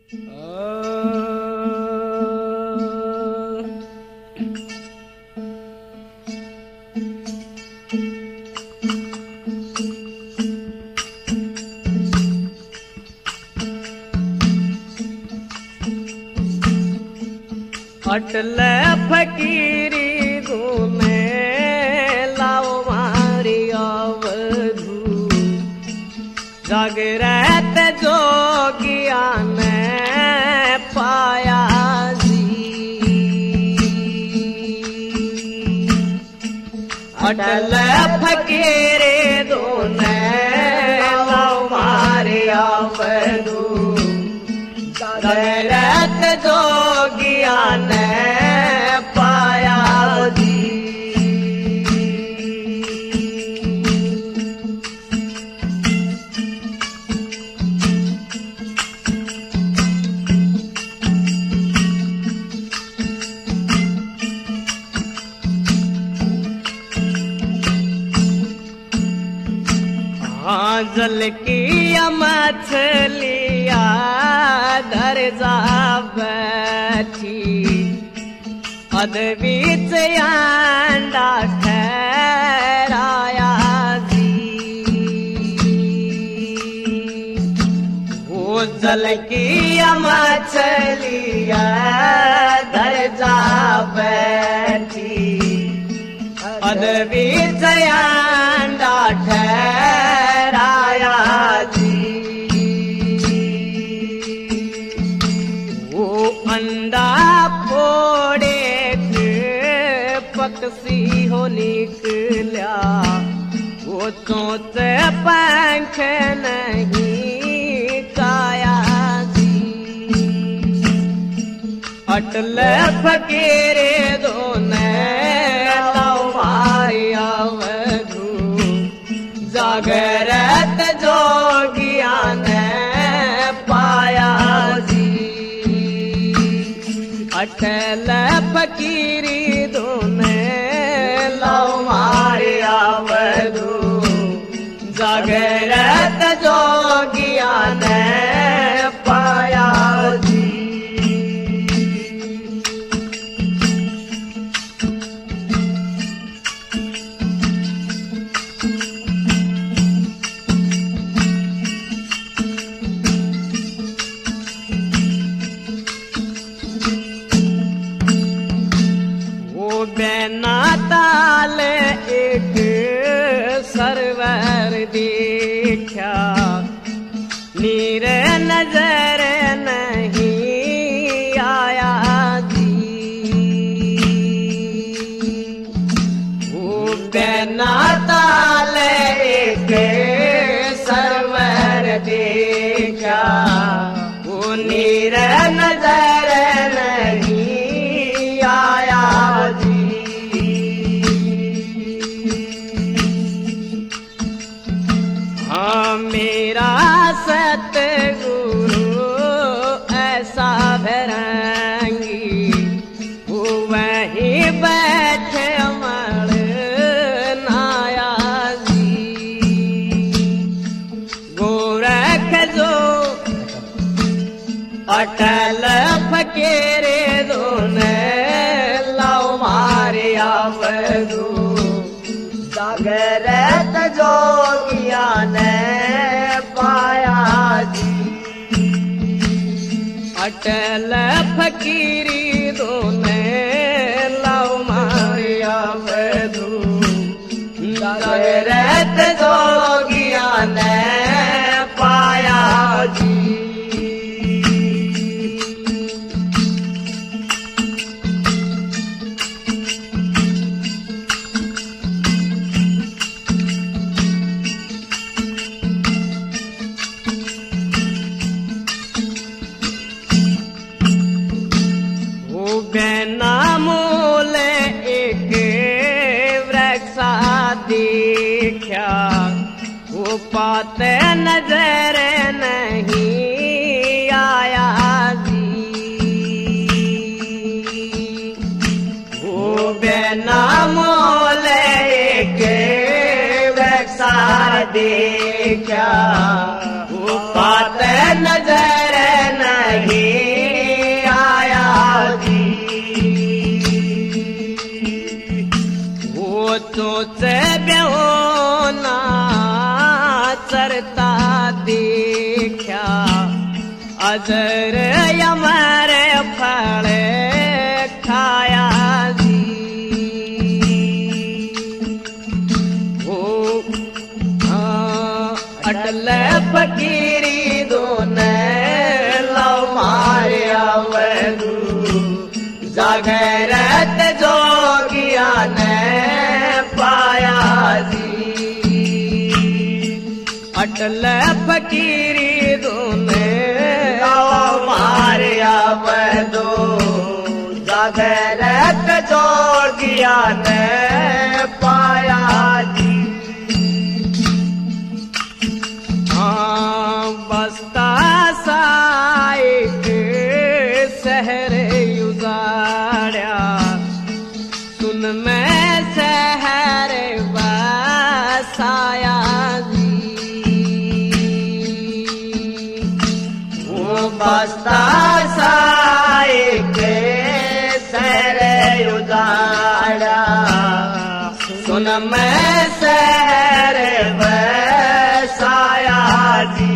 अटल फकीरी घूमे लाओ मारी अवधू जागृत जोगिया ने पाया जी। अटल फकीरी धूने लाओ मारी अवधू जागृत जोगिया ने पाया जी। जल की मछलिया धर जा बैठी अदबीच अंडा ठहराया जी। वो जल की मछलिया धर जा बैठी अदबीच अंडा ठहराया जी। वो अंडा फोड़े पक्षी हो निकला वो चोंच पंख नहीं काया जी। अटल फकीरे दोने जागृत जोगिया ने पाया जी। अटल फकीरी दोने लाओ मारे अवधू जागृत जोगिया ने पाया जी। बेना ताल एक सरवर देखा नीर नजर नहीं आया जी। वो बेना ताल एक सरवर देखा वो नीर नजर नहीं आया जी। मेरा सतगुरु ऐसा भरंगी वो वहीं बैठे अमर नाया जी। गोरख जो अटल फकीरे दोने लाओ मारे अवधू जागृत जोगिया ने पाया जी। अटल फकीरी दोने लाओ मारे अवधू जागृत जोगिया ने पाया जी। बेना मूल एक वृक्षा देखा वो पाते नजर नहीं आया जी। वो बेना मूल एक वृक्षा देखा वो पाते नजर नहीं अजर अमर फल खाया जी ओ अटल फकीरी दोने लव मारिया वैदू जागरत जोगिया ने पाया जी अटल फकीरी दोने लव मारिया वैदू जागरत जोगिया ने पाया जी बस्ता साइक शहर उजाड़ा सुन मैं शहर बसाया जी वो बस्ता साइक शहर उजाड़ा सुन मैं शहर बसाया जी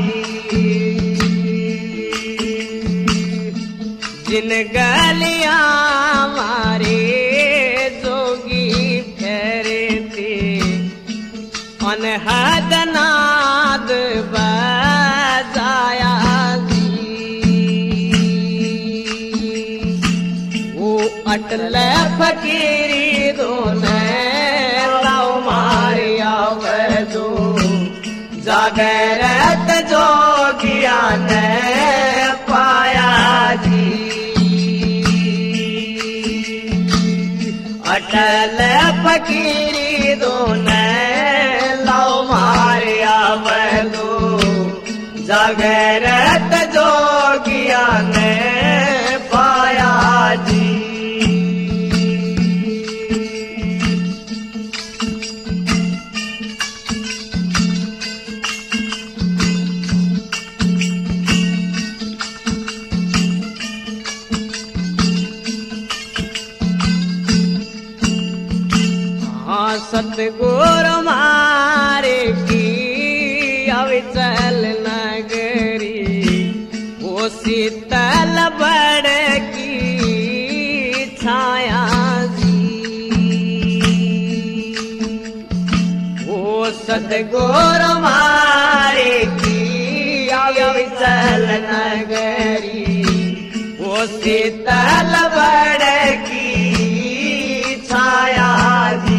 जिन गलियां मारे जोगी फेरे थे अनहद नाद बजाया जी वो अटल फकीरी दोने लव मारिया वैदू जागरत जोगिया ने पाया जी अटल फकीरी दोने लव मारिया वैदू जागरत जोगिया ने पाया जी सतगुरु मारे की अविचल नगरी वो शीतल बड़ की छाया जी वो सतगुरु मारे की अविचल नगरी वो शीतल बड़ की छाया जी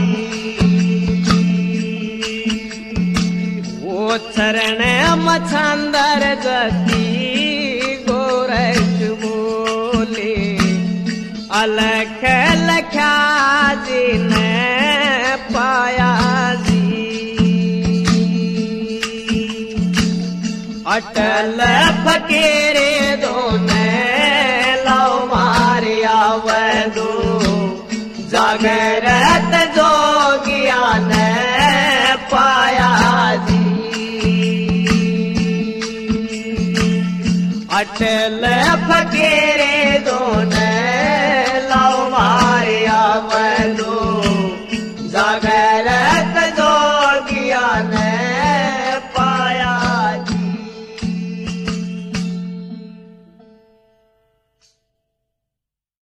चरण मछंदर जती गोरख बोले अलख लख्या जी ने पाया जी अटल फकीरे दोने लव मारिया वैदू जागरत जोगिया ने पाया जी अटल फकीरे दोने